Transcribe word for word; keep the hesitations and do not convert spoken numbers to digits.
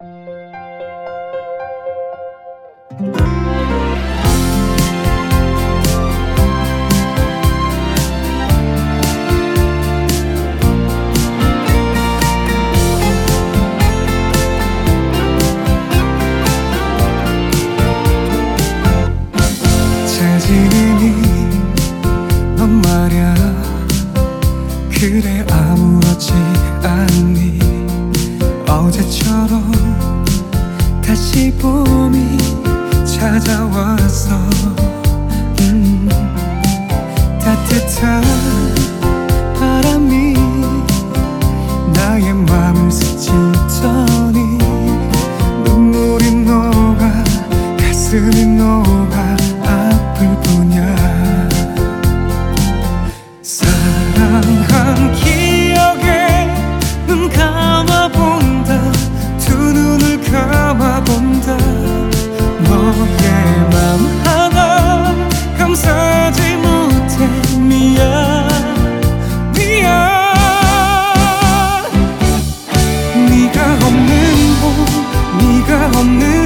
잘 지내니 넌 말야 그래 아무렇지 않니 어제처럼 다시 봄이 찾아왔어. 음, 따뜻한 바람이 나의 맘을 스치더니 눈물이 녹아 가슴이 녹아 아플 뿐이야. 사랑한 기억에 눈 감아본다 두 눈을 감아본다 너의 맘 하나 감싸지 못해 미안 미안. 네가 없는 봄 네가 없는